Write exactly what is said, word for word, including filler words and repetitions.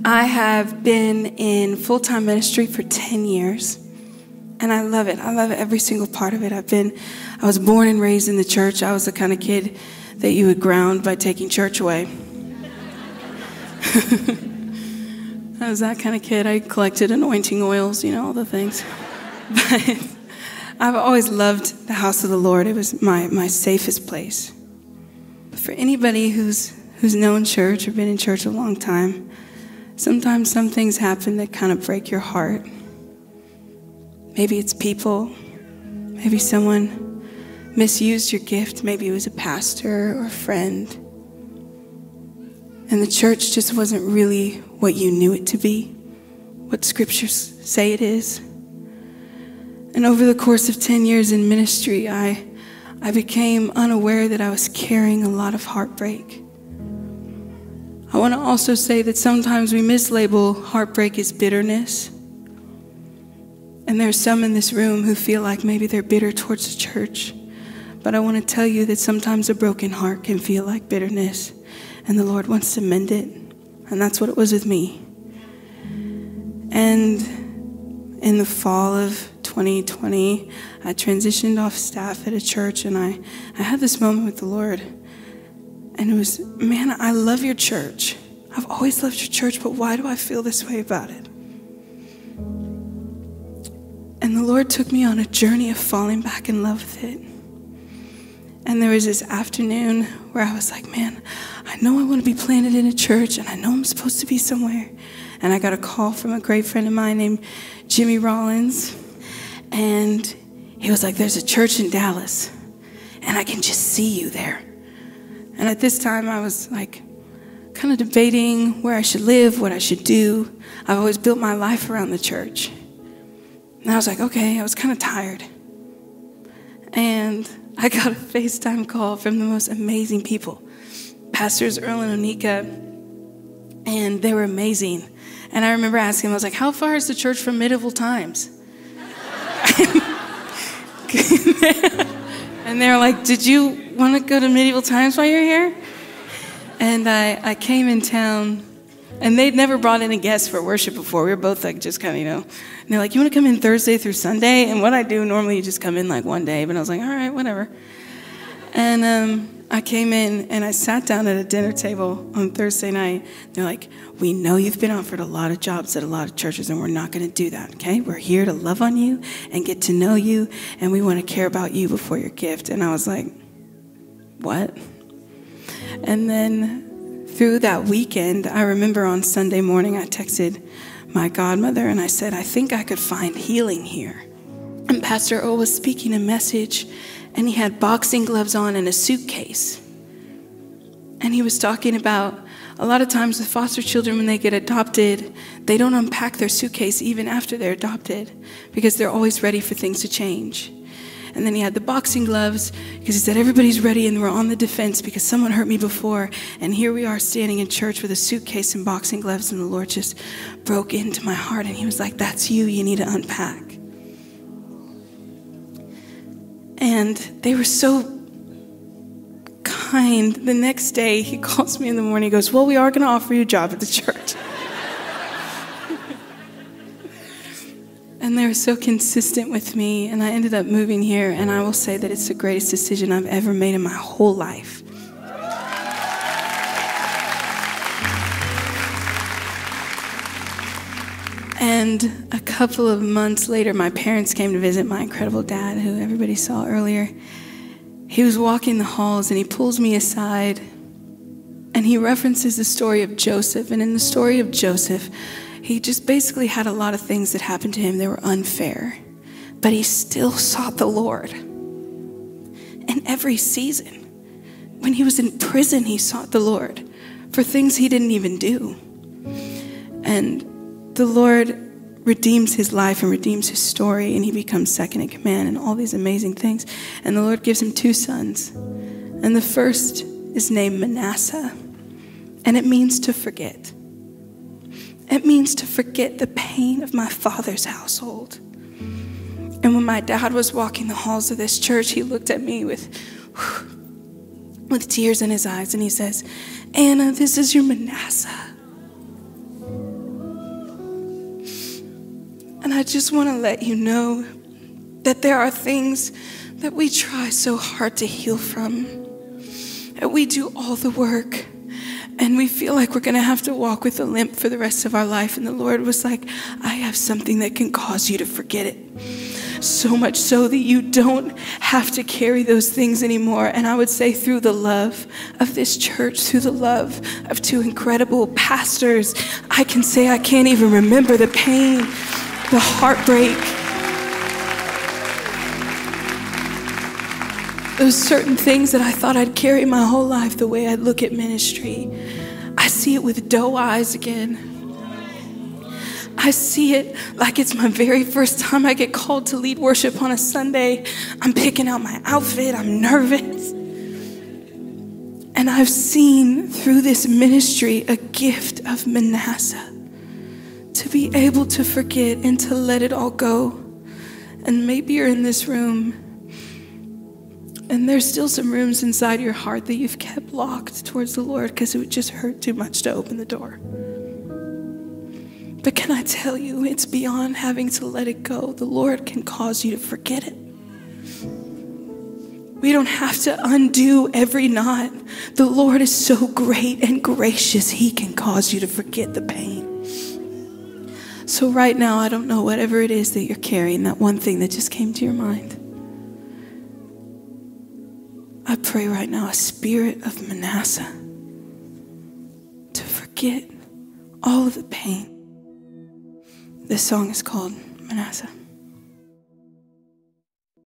I have been in full-time ministry for ten years, and I love it. I love every single part of it. I've been, I was born and raised in the church. I was the kind of kid that you would ground by taking church away. I was that kind of kid. I collected anointing oils, you know, all the things. But I've always loved the house of the Lord. It was my, my safest place. But for anybody who's who's known church or been in church a long time, sometimes some things happen that kind of break your heart. Maybe it's people. Maybe someone misused your gift. Maybe it was a pastor or a friend. And the church just wasn't really what you knew it to be, what scriptures say it is. And over the course of ten years in ministry, I, I became unaware that I was carrying a lot of heartbreak. I want to also say that sometimes we mislabel heartbreak as bitterness. And there's some in this room who feel like maybe they're bitter towards the church. But I want to tell you that sometimes a broken heart can feel like bitterness. And the Lord wants to mend it. And that's what it was with me. And in the fall of twenty twenty, I transitioned off staff at a church, and I, I had this moment with the Lord. And it was, man, I love your church. I've always loved your church, but why do I feel this way about it? And the Lord took me on a journey of falling back in love with it. And there was this afternoon where I was like, man, I know I want to be planted in a church, and I know I'm supposed to be somewhere. And I got a call from a great friend of mine named Jimmy Rollins. And he was like, there's a church in Dallas, and I can just see you there. And at this time, I was like kind of debating where I should live, what I should do. I've always built my life around the church. And I was like, okay, I was kind of tired. And I got a FaceTime call from the most amazing people, Pastors Earl and Onika, and they were amazing. And I remember asking them, I was like, how far is the church from medieval times? And they were like, did you want to go to medieval times while you're here? And I, I came in town, and they'd never brought in a guest for worship before. We were both like just kind of, you know, and they're like, you want to come in Thursday through Sunday? And what I do, normally you just come in like one day, but I was like, all right, whatever. And um, I came in, and I sat down at a dinner table on Thursday night. They're like, we know you've been offered a lot of jobs at a lot of churches, and we're not going to do that, okay? We're here to love on you and get to know you, and we want to care about you before your gift. And I was like, what? And then through that weekend, I remember on Sunday morning, I texted my godmother, and I said, I think I could find healing here. And Pastor Earl was speaking a message, and he had boxing gloves on and a suitcase. And he was talking about a lot of times with foster children, when they get adopted, they don't unpack their suitcase even after they're adopted because they're always ready for things to change. And then he had the boxing gloves because he said, everybody's ready and we're on the defense because someone hurt me before. And here we are standing in church with a suitcase and boxing gloves, and the Lord just broke into my heart. And he was like, that's you. You need to unpack. And they were so kind. The next day, he calls me in the morning. He goes, well, we are going to offer you a job at the church. And they were so consistent with me. And I ended up moving here. And I will say that it's the greatest decision I've ever made in my whole life. And a couple of months later, my parents came to visit my incredible dad, who everybody saw earlier. He was walking the halls, and he pulls me aside, and he references the story of Joseph. And in the story of Joseph, he just basically had a lot of things that happened to him that were unfair, but he still sought the Lord. In every season, when he was in prison, he sought the Lord for things he didn't even do. And the Lord redeems his life and redeems his story, and he becomes second in command and all these amazing things. And the Lord gives him two sons. And the first is named Manasseh, and it means to forget. It means to forget the pain of my father's household. And when my dad was walking the halls of this church, he looked at me with, with tears in his eyes, and he says, Anna, this is your Manasseh. I just want to let you know that there are things that we try so hard to heal from. And we do all the work. And we feel like we're going to have to walk with a limp for the rest of our life. And the Lord was like, I have something that can cause you to forget it. So much so that you don't have to carry those things anymore. And I would say through the love of this church, through the love of two incredible pastors, I can say I can't even remember the pain, the heartbreak, those certain things that I thought I'd carry my whole life, the way I'd look at ministry. I see it with doe eyes again. I see it like it's my very first time I get called to lead worship on a Sunday. I'm picking out my outfit. I'm nervous. And I've seen through this ministry a gift of Manasseh to be able to forget and to let it all go. And maybe you're in this room and there's still some rooms inside your heart that you've kept locked towards the Lord because it would just hurt too much to open the door. But can I tell you, it's beyond having to let it go. The Lord can cause you to forget it. We don't have to undo every knot. The Lord is so great and gracious, He can cause you to forget the pain. So right now, I don't know, whatever it is that you're carrying, that one thing that just came to your mind. I pray right now a spirit of Manasseh to forget all of the pain. This song is called Manasseh.